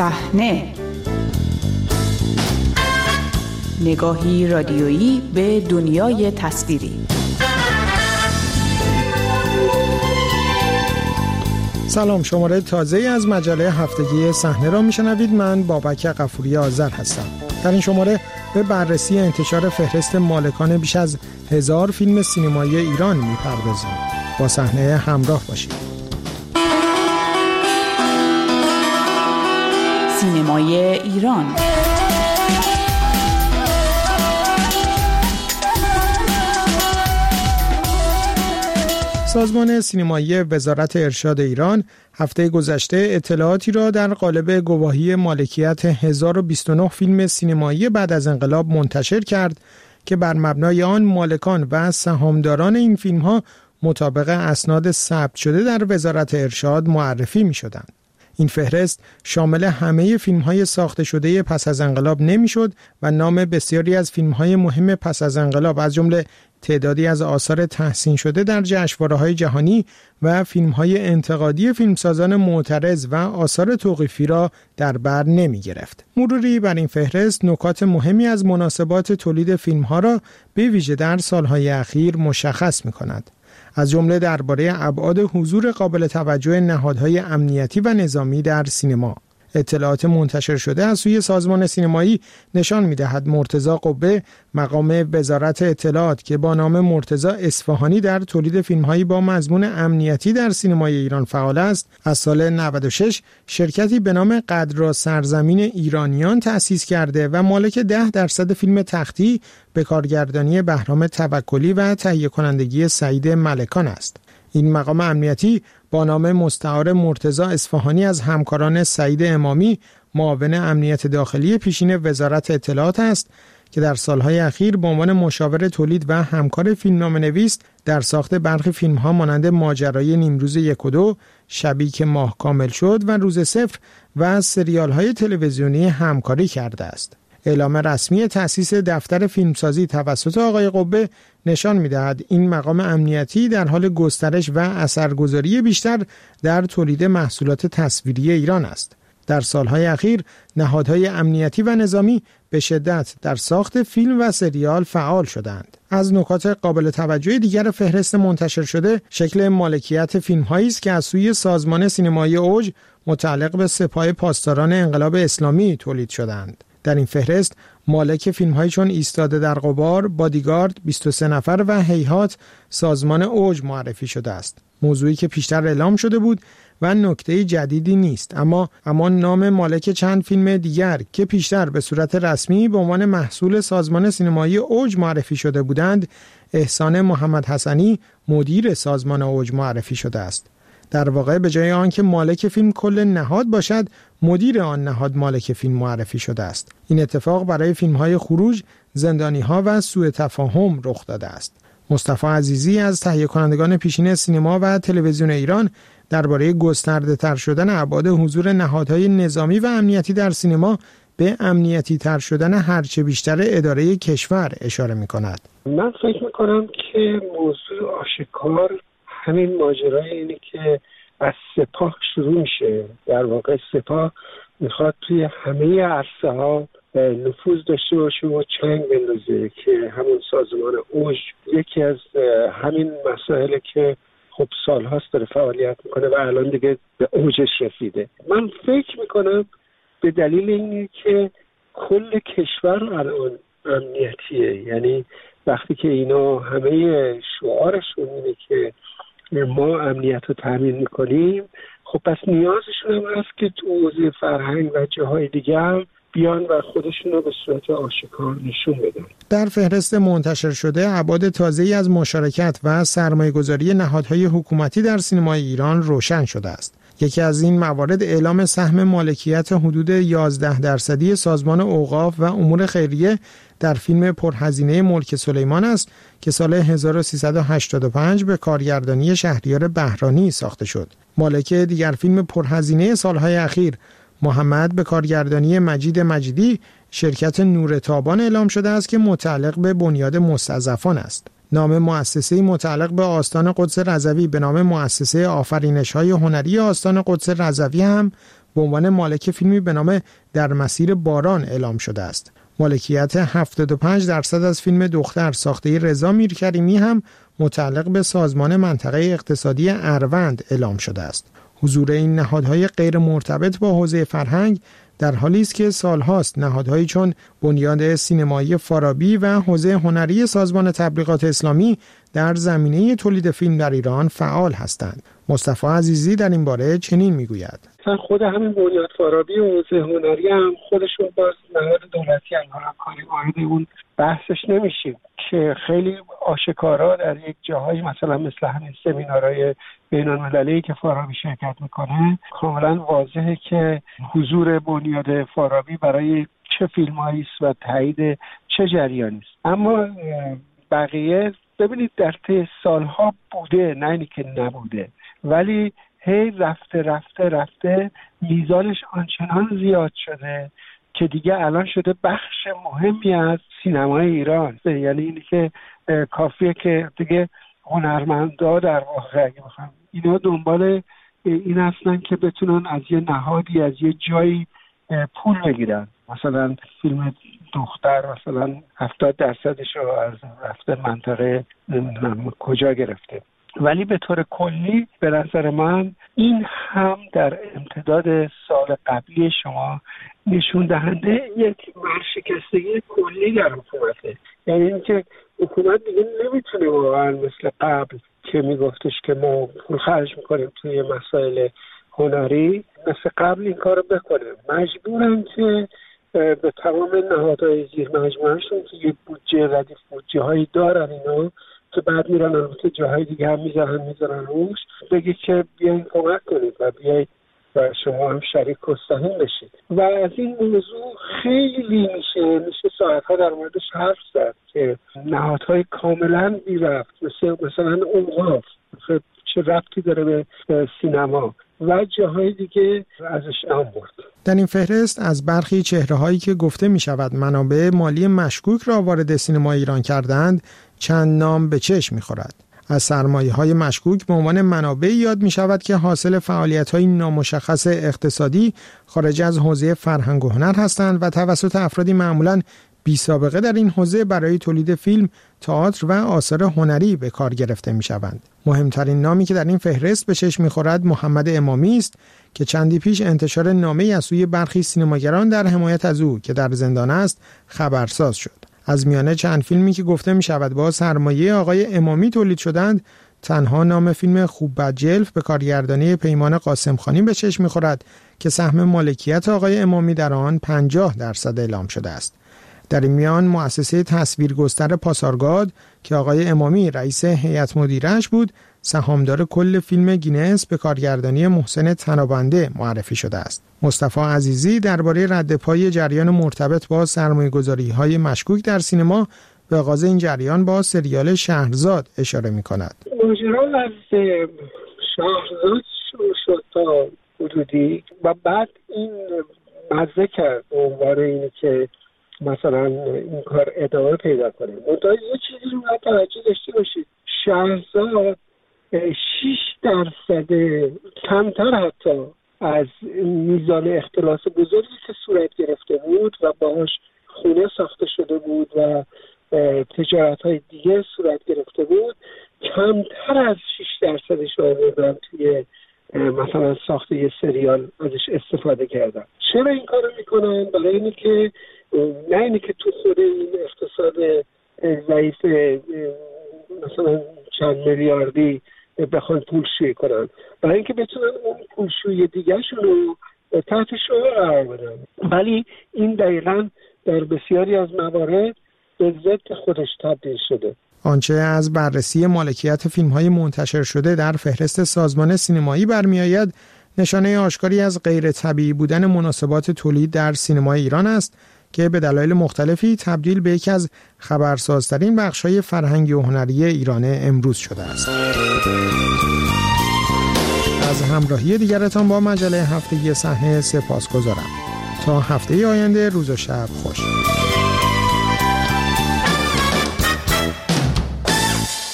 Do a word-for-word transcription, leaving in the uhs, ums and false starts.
صحنه، نگاهی رادیویی به دنیای تصویری. سلام، شماره تازه‌ای از مجله هفتگی صحنه را میشنوید. من بابک غفوری آذر هستم. در این شماره به بررسی انتشار فهرست مالکان بیش از هزار فیلم سینمایی ایران میپردازیم. با صحنه همراه باشید. سینمای ایران. سازمان سینمایی وزارت ارشاد ایران هفته گذشته اطلاعاتی را در قالب گواهی مالکیت هزار و بیست و نه فیلم سینمایی بعد از انقلاب منتشر کرد که بر مبنای آن مالکان و سهامداران این فیلم‌ها مطابق اسناد ثبت شده در وزارت ارشاد معرفی می‌شدند. این فهرست شامل همه فیلم‌های ساخته شده پس از انقلاب نمی‌شد و نام بسیاری از فیلم‌های مهم پس از انقلاب از جمله تعدادی از آثار تحسین شده در جشنواره‌های جهانی و فیلم‌های انتقادی فیلمسازان معترض و آثار توقیفی را در بر نمی‌گرفت. مروری بر این فهرست نکات مهمی از مناسبات تولید فیلم‌ها را به ویژه در سال‌های اخیر مشخص می‌کند. از جمله درباره ابعاد حضور قابل توجه نهادهای امنیتی و نظامی در سینما. اطلاعات منتشر شده از سوی سازمان سینمایی نشان می‌دهد مرتضی قبه، مقام وزارت اطلاعات که با نام مرتضی اصفهانی در تولید فیلم‌هایی با مضمون امنیتی در سینمای ایران فعال است، از سال نود و شش شرکتی به نام قدرا سرزمین ایرانیان تأسیس کرده و مالک ده درصد فیلم تختی به کارگردانی بهرام توکلی و تهیه کنندگی سعید ملکان است. این مقام امنیتی با نام مستعار مرتضی اصفهانی از همکاران سعید امامی، معاون امنیت داخلی پیشین وزارت اطلاعات است که در سالهای اخیر به عنوان مشاور تولید و همکار فیلمنامه‌نویس در ساخت برخی فیلم‌ها مانند ماجرای نیمروز یک و دو، شبی که ماه کامل شد و روز صفر و سریال‌های تلویزیونی همکاری کرده است. اعلام رسمی تأسیس دفتر فیلمسازی توسط آقای قبه نشان می‌دهد این مقام امنیتی در حال گسترش و اثرگذاری بیشتر در تولید محصولات تصویری ایران است. در سالهای اخیر نهادهای امنیتی و نظامی به شدت در ساخت فیلم و سریال فعال شدند. از نکات قابل توجه دیگر فهرست منتشر شده شکل مالکیت فیلم‌هایی است که از سوی سازمان سینمایی اوج متعلق به سپاه پاسداران انقلاب اسلامی تولید شدند. در این فهرست مالک فیلم‌هایی چون ایستاده در غبار، بادیگارد، بیست و سه نفر و هیهات سازمان اوج معرفی شده است. موضوعی که پیشتر اعلام شده بود و نکته جدیدی نیست، اما اما نام مالک چند فیلم دیگر که پیشتر به صورت رسمی به عنوان محصول سازمان سینمایی اوج معرفی شده بودند، احسان محمد حسنی مدیر سازمان اوج معرفی شده است. در واقع به جای آنکه مالک فیلم کل نهاد باشد، مدیر آن نهاد مالک فیلم معرفی شده است. این اتفاق برای فیلم‌های خروج، زندانی‌ها و سوء تفاهم رخ داده است. مصطفی عزیزی از تهیه کنندگان پیشین سینما و تلویزیون ایران درباره گسترده‌تر شدن ابعاد حضور نهادهای نظامی و امنیتی در سینما به امنیتی تر شدن هرچه بیشتر اداره کشور اشاره می‌کند. من فکر می‌کنم که موضوع آشکار همین ماجرای اینه که از سپاه شروع میشه. در واقع سپاه میخواد توی همه عرصه ها نفوذ داشته باشه و چنگ بندازه که همون سازمان اوج یکی از همین مسائلی که خب سالهاست داره فعالیت میکنه و الان دیگه به اوجش رسیده. من فکر میکنم به دلیل اینه که کل کشور الان امنیتیه، یعنی وقتی که اینا همه شعارشون اینه که ما امنیت رو تامین میکنیم، خب پس نیازشون هم هست که تو حوزه فرهنگ و جاهای دیگه هم بیان و خودشون رو به صورت آشکار نشون بدن. در فهرست منتشر شده ابعاد تازه‌ای از مشارکت و سرمایه‌گذاری نهادهای حکومتی در سینمای ایران روشن شده است. یکی از این موارد اعلام سهم مالکیت حدود یازده درصدی سازمان اوقاف و امور خیریه در فیلم پرهزینه ملک سلیمان است که سال هزار و سیصد و هشتاد و پنج به کارگردانی شهریار بهرانی ساخته شد. مالک دیگر فیلم پرهزینه سالهای اخیر محمد به کارگردانی مجید مجیدی شرکت نور تابان اعلام شده است که متعلق به بنیاد مستضعفان است. نام مؤسسه‌ای متعلق به آستان قدس رضوی به نام مؤسسه آفرینش‌های هنری آستان قدس رضوی هم به عنوان مالک فیلمی به نام در مسیر باران اعلام شده است. مالکیت هفتاد و پنج درصد از فیلم دختر ساخته رضا میرکریمی هم متعلق به سازمان منطقه اقتصادی اروند اعلام شده است. حضور این نهادهای غیر مرتبط با حوزه فرهنگ در حالی است که سالهاست نهادهایی چون بنیاد سینمایی فارابی و حوزه هنری سازمان تبلیغات اسلامی در زمینه تولید فیلم در ایران فعال هستند. مصطفی عزیزی در این باره چنین میگوید: خود همین بنیاد فارابی و حوزه هنری هم خودشون باز نهاد دولتی هم کاری وارد اون بحثش نمیشیم که خیلی آشکارا در یک جاهایی مثلا مثل همین سمینارهای بین‌المللی که فارابی شرکت میکنه کاملا واضحه که حضور بنیاد فارابی برای چه فیلمایی است و تایید چه جریانی است. اما بقیه ببینید در طی سالها بوده، نه اینی که نبوده، ولی هی رفته رفته رفته میزانش آنچنان زیاد شده که دیگه الان شده بخش مهمی از سینمای ایران. یعنی اینی که کافیه که دیگه هنرمندا در واقع اگه بخوام اینا دنبال این هستن که بتونن از یه نهادی از یه جایی پول بگیرن. مثلا فیلم دختر مثلا هفتاد درصدش رو از رفته منطقه کجا گرفته. ولی به طور کلی به نظر من این هم در امتداد سال قبلی شما نشون دهنده یک ورشکستگی کلی در حکومته. یعنی اینکه حکومت دیگه نمیتونه واقعا مثل قبل که میگفتش که ما پول خرج میکنیم توی مسائل هنری مثل قبل این کارو بکنه. مجبورن که به تمام نهادهای زیر مجموعهشون که یه بودجه ردیف بودجه هایی دارن اینا که بعد میرن البته جاهای دیگه هم میذارن میذارن روش بگی که بیاین کمک کنید و بیایید و شما هم شریک و سهم بشید. و از این موضوع خیلی میشه میشه ساعتها در موردش حرف زد که نهادهای کاملا بی ربط مثل مثلا اوقاف چه ربطی داره به سینما و جاهای دیگه ازش نام برد. در این فهرست از برخی چهره‌هایی که گفته می‌شود منابع مالی مشکوک را وارد سینما ایران کردند چند نام به چشم می‌خورد. از سرمایه‌های مشکوک به عنوان منابعی یاد می‌شود که حاصل فعالیت‌های نامشخص اقتصادی خارج از حوزه فرهنگ و هنر هستند و توسط افرادی معمولاً بی سابقه در این حوزه برای تولید فیلم، تئاتر و آثار هنری به کار گرفته می‌شوند. مهمترین نامی که در این فهرست به چشم می‌خورد محمد امامی است که چندی پیش انتشار نامه‌ای از سوی برخی سینماگران در حمایت از او که در زندان است خبرساز شد. از میانه چند فیلمی که گفته می‌شود با سرمایه آقای امامی تولید شدند، تنها نام فیلم خوب بد جلف به کارگردانی پیمان قاسمخانی به چشم می‌خورد که سهم مالکیت آقای امامی در آن پنجاه درصد اعلام شده است. در این میان مؤسسه تصویرگستر پاسارگاد که آقای امامی رئیس هیئت مدیره‌اش بود، سهامدار کل فیلم گینس به کارگردانی محسن تنابنده معرفی شده است. مصطفی عزیزی درباره رد پای جریان مرتبط با سرمایه‌گذاری‌های مشکوک در سینما به آغاز این جریان با سریال شهرزاد اشاره می‌کند. ماجرا از شهرزاد شروع شد تا حدودی و بعد این مزه کرد به عنوان اینه که مثلا این کار ادامه پیدا کنه. منتها یه چیزی رو باید توجه داشته باشید، شهرزاد شش درصد کمتر حتی از میزان اختلاس بزرگی که صورت گرفته بود و باهاش خونه ساخته شده بود و تجارت های دیگه صورت گرفته بود کمتر از شش درصدش آوردن توی مثلا ساخت یه سریال ازش استفاده کردن. چرا این کارو میکنن؟ برای اینه که نه اینه که تو خود این اقتصاد ضعیف مثلا چند میلیاردی بخوان پولشویی کنن، برای اینکه بتونن اون پولشویی دیگه‌شون رو تحت شعار قرار بدن. ولی این دقیقاً در بسیاری از موارد به ضد خودش تبدیل شده. آنچه از بررسی مالکیت فیلم‌های منتشر شده در فهرست سازمان سینمایی برمی‌آید، نشانه آشکاری از غیر طبیعی بودن مناسبات تولید در سینمای ایران است که به دلایل مختلفی تبدیل به یکی از خبرسازترین بخش‌های فرهنگی و هنری ایران امروز شده است. از همراهی دیگرتان با مجله هفتگی صحنه سپاسگزارم. تا هفته آینده روز و شب خوش.